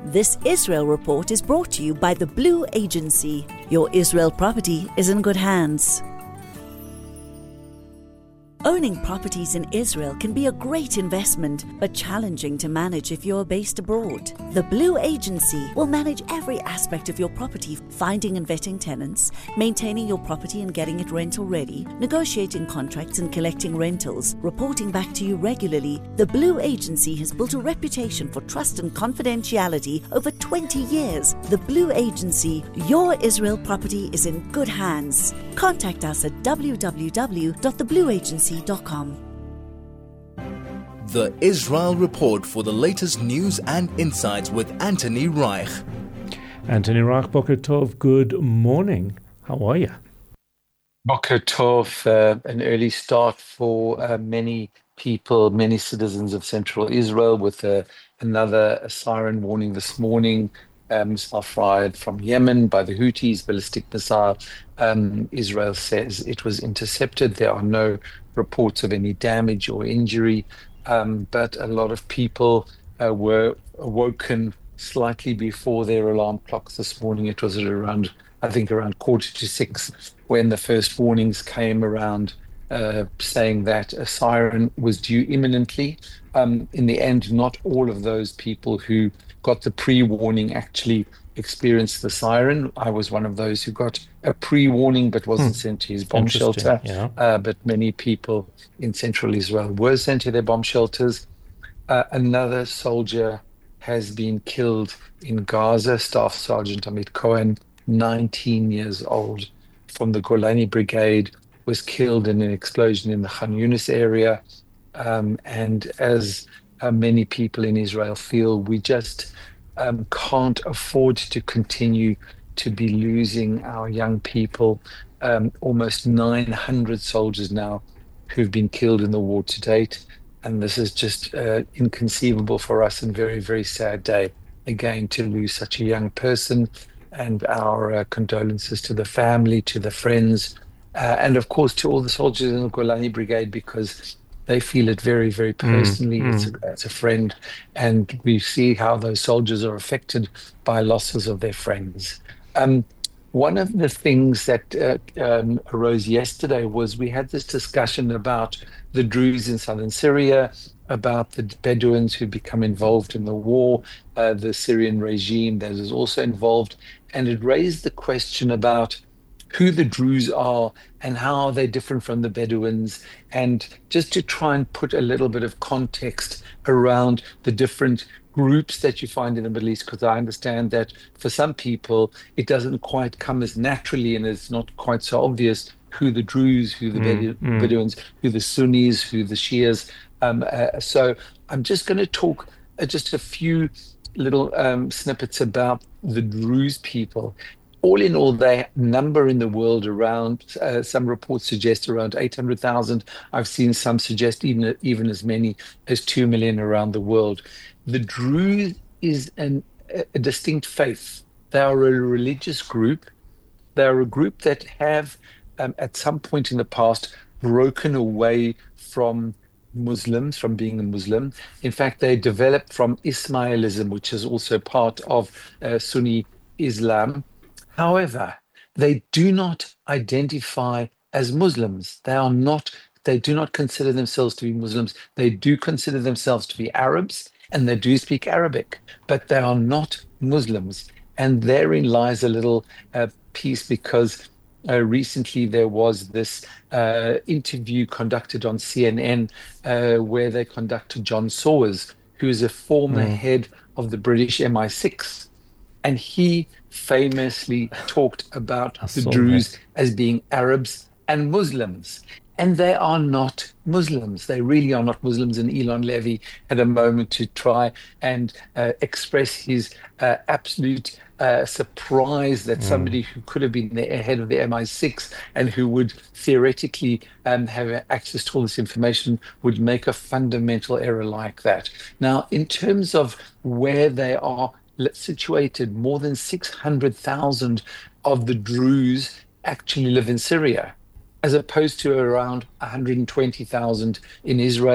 This Israel Report is brought to you by the Blue Agency. Your Israel property is in good hands. Owning properties in Israel can be a great investment, but challenging to manage if you're based abroad. The Blue Agency will manage every aspect of your property, finding and vetting tenants, maintaining your property and getting it rental ready, negotiating contracts and collecting rentals, reporting back to you regularly. The Blue Agency has built a reputation for trust and confidentiality over 20 years. The Blue Agency, your Israel property is in good hands. Contact us at www.theblueagency.com. The Israel Report for the latest news and insights with Anthony Reich. Anthony Reich, Boker Tov, good morning. How are you? Boker Tov, an early start for many people, many citizens of central Israel with another siren warning this morning. Missile fired from Yemen by the Houthis, ballistic missile. Israel says it was intercepted. There are no reports of any damage or injury, but a lot of people were awoken slightly before their alarm clocks this morning. It was at around 5:45 when the first warnings came around, saying that a siren was due imminently. In the end, not all of those people who got the pre-warning actually experienced the siren. I was one of those who got a pre-warning but wasn't sent to his bomb shelter. Yeah. But many people in central Israel were sent to their bomb shelters. Another soldier has been killed in Gaza, Staff Sergeant Amit Cohen, 19 years old, from the Golani Brigade, was killed in an explosion in the Khan Yunis area. And as many people in Israel feel, we just can't afford to continue to be losing our young people. Almost 900 soldiers now who've been killed in the war to date. And this is just inconceivable for us, and very, very sad day, again, to lose such a young person. And our condolences to the family, to the friends, and of course to all the soldiers in the Golani Brigade, because they feel it very, very personally. It's a friend, and we see how those soldiers are affected by losses of their friends. One of the things that arose yesterday was we had this discussion about the Druze in southern Syria, about the Bedouins who become involved in the war, the Syrian regime that is also involved, and it raised the question about who the Druze are and how they're different from the Bedouins, and just to try and put a little bit of context around the different groups that you find in the Middle East, because I understand that for some people it doesn't quite come as naturally and it's not quite so obvious who the Druze, who the Bedouins, who the Sunnis, who the Shias. So I'm just going to talk just a few little snippets about the Druze people. All in all, they number in the world around, some reports suggest around 800,000. I've seen some suggest even as many as 2 million around the world. The Druze is a distinct faith. They are a religious group. They are a group that have, at some point in the past, broken away from Muslims, from being a Muslim. In fact, they developed from Ismailism, which is also part of Sunni Islam. However, they do not identify as Muslims. They do not consider themselves to be Muslims. They do consider themselves to be Arabs, and they do speak Arabic, but they are not Muslims. And therein lies a little piece, because recently there was this interview conducted on CNN where they conducted John Sawers, who is a former head of the British MI6. And he famously talked about the Druze as being Arabs and Muslims. And they are not Muslims. They really are not Muslims. And Elon Levy had a moment to try and express his absolute surprise that somebody who could have been the head of the MI6 and who would theoretically have access to all this information would make a fundamental error like that. Now, in terms of where they are situated, more than 600,000 of the Druze actually live in Syria, as opposed to around 120,000 in Israel,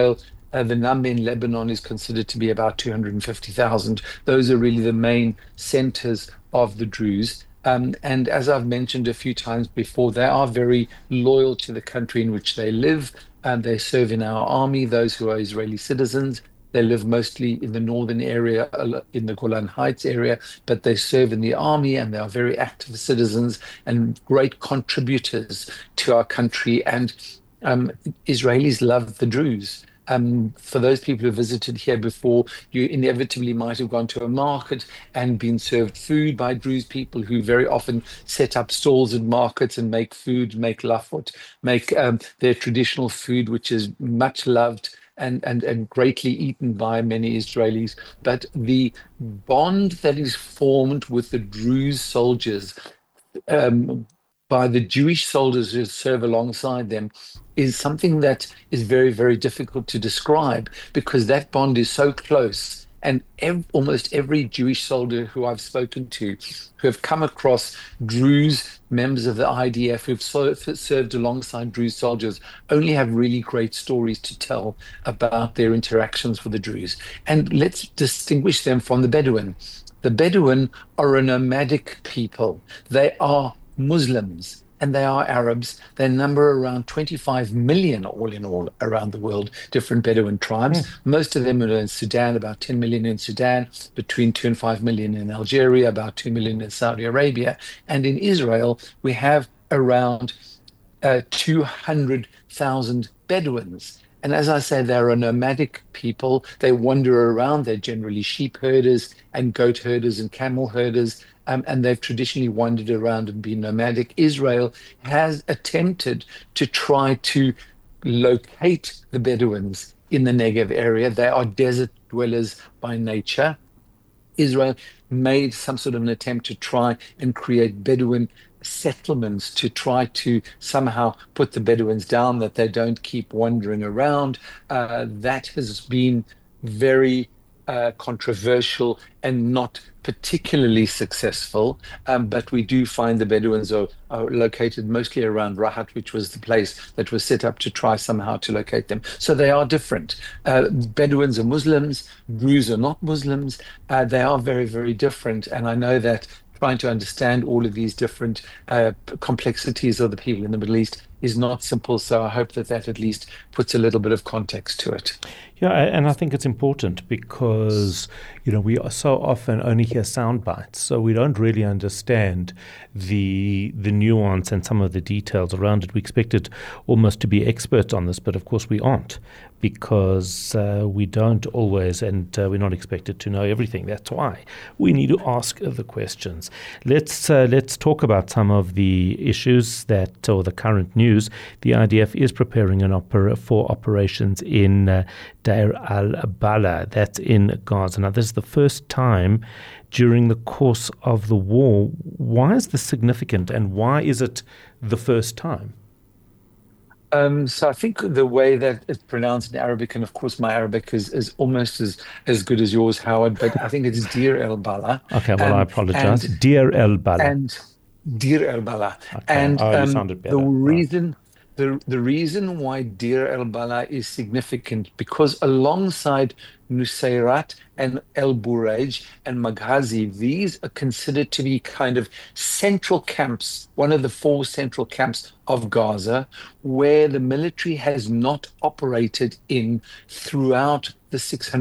The number in Lebanon is considered to be about 250,000. Those are really the main centers of the Druze. And as I've mentioned a few times before, they are very loyal to the country in which they live. And they serve in our army, those who are Israeli citizens. They live mostly in the northern area, in the Golan Heights area, but they serve in the army and they are very active citizens and great contributors to our country. And Israelis love the Druze. For those people who visited here before, you inevitably might have gone to a market and been served food by Druze people who very often set up stalls in markets and make food, make lafot, make their traditional food, which is much loved and greatly eaten by many Israelis. But the bond that is formed with the Druze soldiers by the Jewish soldiers who serve alongside them is something that is very, very difficult to describe because that bond is so close. And almost every Jewish soldier who I've spoken to, who have come across Druze members of the IDF who've served alongside Druze soldiers, only have really great stories to tell about their interactions with the Druze. And let's distinguish them from the Bedouin. The Bedouin are a nomadic people. They are Muslims and they are Arabs. They number around 25 million all in all around the world, different Bedouin tribes. Most of them are in Sudan, about 10 million in Sudan, between 2 and 5 million in Algeria, about 2 million in Saudi Arabia. And in Israel, we have around 200,000 Bedouins. And as I say, they're a nomadic people. They wander around. They're generally sheep herders and goat herders and camel herders. And they've traditionally wandered around and been nomadic. Israel has attempted to try to locate the Bedouins in the Negev area. They are desert dwellers by nature. Israel made some sort of an attempt to try and create Bedouin settlements to try to somehow put the Bedouins down, that they don't keep wandering around. That has been very controversial and not particularly successful, but we do find the Bedouins are located mostly around Rahat, which was the place that was set up to try somehow to locate them. So they are different. Bedouins are Muslims, Druze are not Muslims. They are very, very different. And I know that trying to understand all of these different complexities of the people in the Middle East is not simple. So I hope that at least puts a little bit of context to it. Yeah, and I think it's important because, we are so often only hear sound bites, so we don't really understand the nuance and some of the details around it. We expected almost to be experts on this, but of course we aren't, because we don't always, and we're not expected to know everything. That's why we need to ask the questions. Let's talk about some of the issues or the current news. The IDF is preparing for operations in Deir al-Balah, that's in Gaza. Now, this is the first time during the course of the war. Why is this significant, and why is it the first time? So I think the way that it's pronounced in Arabic, and of course my Arabic is almost as good as yours, Howard, but I think it is Deir al-Balah. Okay, well, I apologize. Deir al-Balah. And Deir al-Balah. Okay. And you sounded better. The reason why Deir al-Balah is significant, because alongside Nusayrat and El Burej and Maghazi, these are considered to be kind of central camps, one of the 4 central camps of Gaza, where the military has not operated in throughout the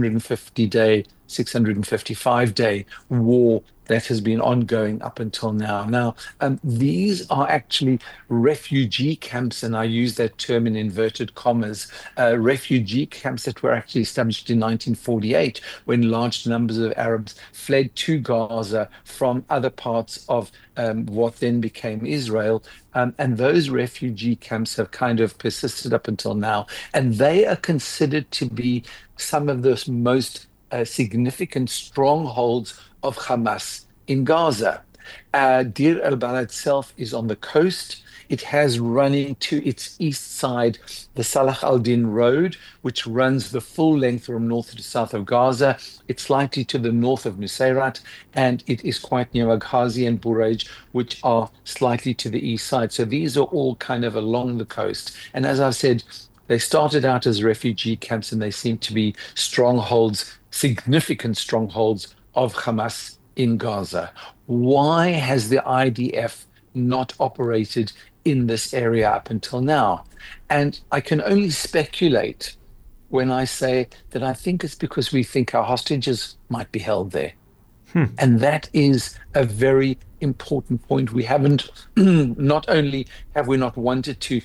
655-day war that has been ongoing up until now. Now, these are actually refugee camps, and I use that term in inverted commas, refugee camps that were actually established in 1948 when large numbers of Arabs fled to Gaza from other parts of what then became Israel. And those refugee camps have kind of persisted up until now. And they are considered to be some of the most significant strongholds of Hamas in Gaza. Deir al-Balah itself is on the coast. It has running to its east side the Salah al-Din Road, which runs the full length from north to south of Gaza. It's slightly to the north of Nusayrat, and it is quite near Maghazi and Burej, which are slightly to the east side. So these are all kind of along the coast. And as I've said, They started out as refugee camps and they seem to be strongholds, significant strongholds of Hamas in Gaza. Why has the IDF not operated in this area up until now? And I can only speculate when I say that I think it's because we think our hostages might be held there. And that is a very important point. We haven't, not only have we not wanted to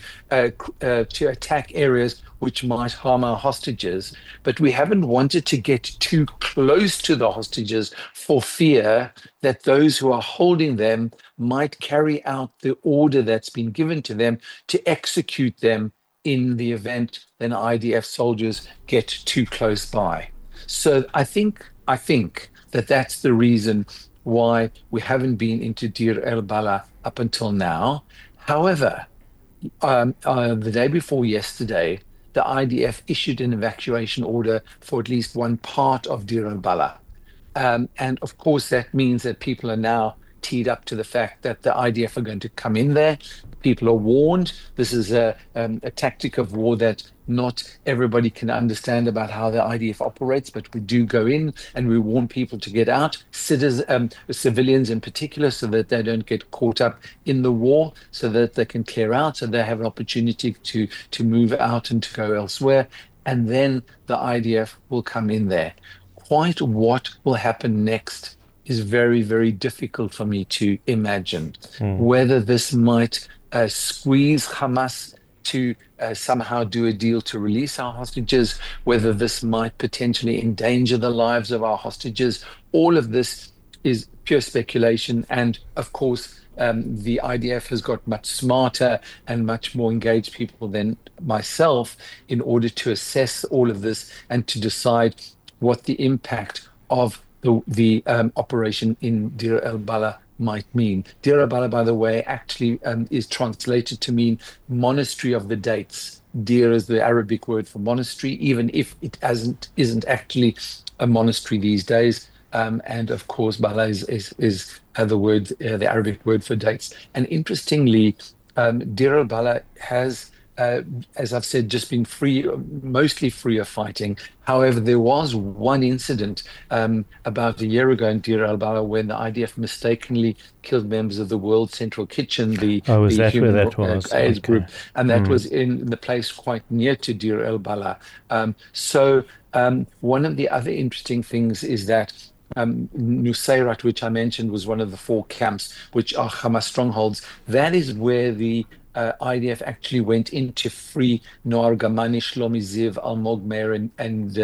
attack areas which might harm our hostages, but we haven't wanted to get too close to the hostages for fear that those who are holding them might carry out the order that's been given to them to execute them in the event that IDF soldiers get too close by. So I think that that's the reason why we haven't been into Deir el-Balah up until now. However, the day before yesterday, the IDF issued an evacuation order for at least one part of Deir el-Balah. And of course, that means that people are now teed up to the fact that the IDF are going to come in there. People are warned. This is a tactic of war that not everybody can understand about how the IDF operates, but we do go in and we warn people to get out, civilians in particular, so that they don't get caught up in the war, so that they can clear out, so they have an opportunity to move out and to go elsewhere. And then the IDF will come in there. Quite what will happen next is very, very difficult for me to imagine. Whether this might squeeze Hamas to somehow do a deal to release our hostages, whether this might potentially endanger the lives of our hostages, all of this is pure speculation. And of course, the IDF has got much smarter and much more engaged people than myself in order to assess all of this and to decide what the impact of the operation in Deir el-Balah might mean. Deir el-Balah, by the way, actually is translated to mean monastery of the dates. Deir is the Arabic word for monastery, even if it isn't actually a monastery these days. And of course, Balah is the Arabic word for dates. And interestingly, Deir el-Balah has, as I've said, just been mostly free of fighting. However, there was one incident about a year ago in Deir el-Balah when the IDF mistakenly killed members of the World Central Kitchen, the human AIDS group, and that was in the place quite near to Deir el-Balah. So one of the other interesting things is that Nusayrat, which I mentioned, was one of the 4 camps which are Hamas strongholds. That is where the IDF actually went in to free Noar Gamani, Shlomi Ziv, Almog Meir, and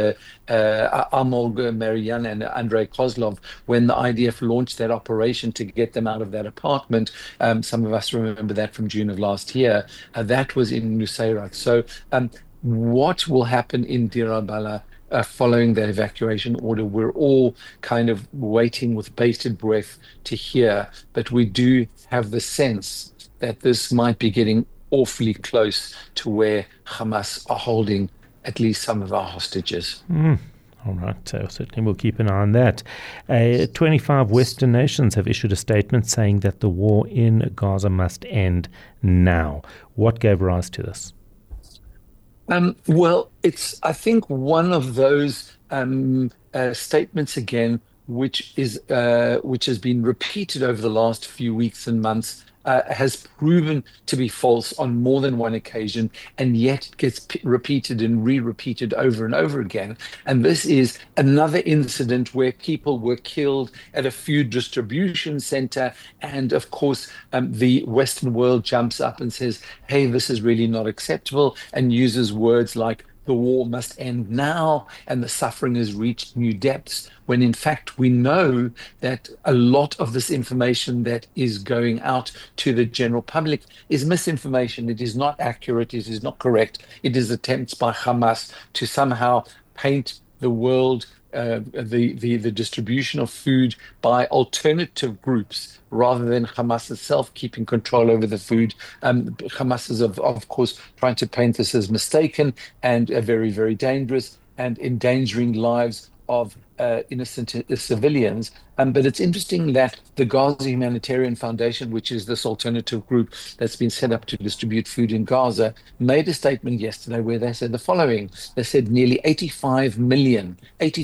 Almog Merian and Andrei Kozlov, when the IDF launched that operation to get them out of that apartment. Some of us remember that from June of last year. That was in Nusayrat. So what will happen in Deir el-Balah following that evacuation order, we're all kind of waiting with bated breath to hear, but we do have the sense that this might be getting awfully close to where Hamas are holding at least some of our hostages. All right, so certainly we'll keep an eye on that. 25 Western nations have issued a statement saying that the war in Gaza must end now. What gave rise to this? Well, it's, I think, one of those statements again, which has been repeated over the last few weeks and months, has proven to be false on more than one occasion, and yet gets repeated and re-repeated over and over again. And this is another incident where people were killed at a food distribution center. And of course, the Western world jumps up and says, hey, this is really not acceptable, and uses words like the war must end now and the suffering has reached new depths, when in fact we know that a lot of this information that is going out to the general public is misinformation. It is not accurate. It is not correct. It is attempts by Hamas to somehow paint the world, the distribution of food by alternative groups rather than Hamas itself keeping control over the food. Hamas is, of course, trying to paint this as mistaken and very, very dangerous and endangering lives of innocent civilians. But it's interesting that the Gaza Humanitarian Foundation, which is this alternative group that's been set up to distribute food in Gaza, made a statement yesterday where they said the following. They said nearly 85 million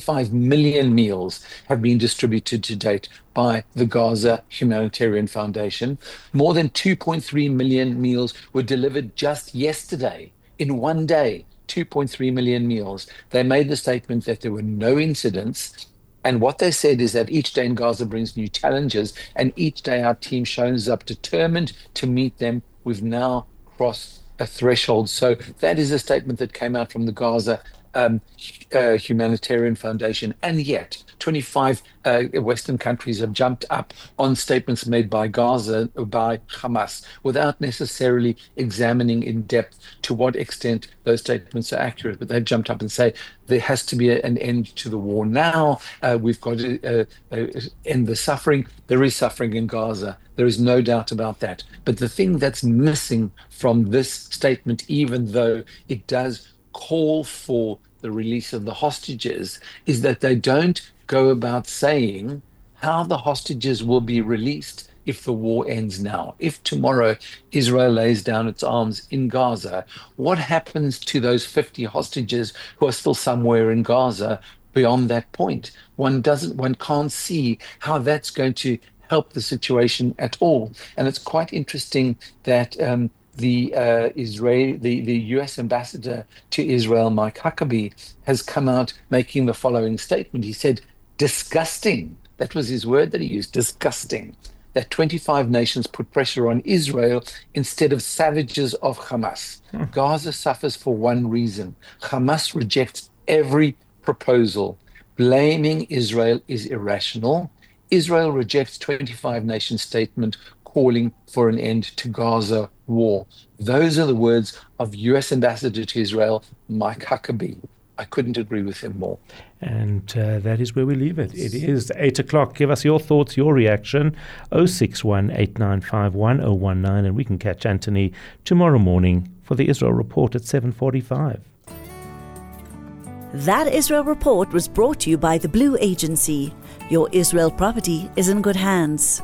meals have been distributed to date by the Gaza Humanitarian Foundation. More than 2.3 million meals were delivered just yesterday in one day. 2.3 million meals. They made the statement that there were no incidents. And what they said is that each day in Gaza brings new challenges, and each day our team shows up determined to meet them. We've now crossed a threshold. So that is a statement that came out from the Gaza Humanitarian Foundation. And yet 25 Western countries have jumped up on statements made by Gaza, by Hamas, without necessarily examining in depth to what extent those statements are accurate. But they've jumped up and say there has to be an end to the war now. We've got to end the suffering. There is suffering in Gaza. There is no doubt about that. But the thing that's missing from this statement, even though it does call for the release of the hostages, is that they don't go about saying how the hostages will be released if the war ends now. If tomorrow Israel lays down its arms in Gaza, what happens to those 50 hostages who are still somewhere in Gaza beyond that point? One can't see how that's going to help the situation at all. And it's quite interesting that the U.S. ambassador to Israel, Mike Huckabee, has come out making the following statement. He said, disgusting. That was his word that he used, disgusting. That 25 nations put pressure on Israel instead of savages of Hamas. Gaza suffers for one reason. Hamas rejects every proposal. Blaming Israel is irrational. Israel rejects 25 nation statement calling for an end to Gaza war. Those are the words of U.S. Ambassador to Israel, Mike Huckabee. I couldn't agree with him more. And that is where we leave it. It is 8 o'clock. Give us your thoughts, your reaction. 061 8951 019, and we can catch Anthony tomorrow morning for the Israel Report at 7:45. That Israel Report was brought to you by the Blue Agency. Your Israel property is in good hands.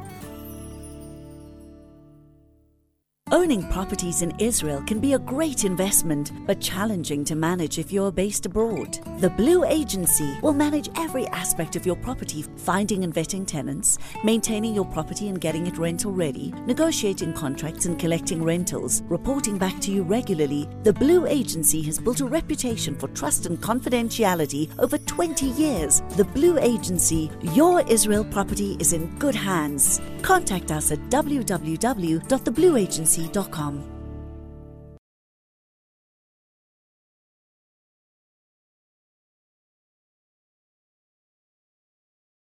Owning properties in Israel can be a great investment, but challenging to manage if you're based abroad. The Blue Agency will manage every aspect of your property, finding and vetting tenants, maintaining your property and getting it rental ready, negotiating contracts and collecting rentals, reporting back to you regularly. The Blue Agency has built a reputation for trust and confidentiality over 20 years. The Blue Agency, your Israel property is in good hands. Contact us at www.theblueagency.com.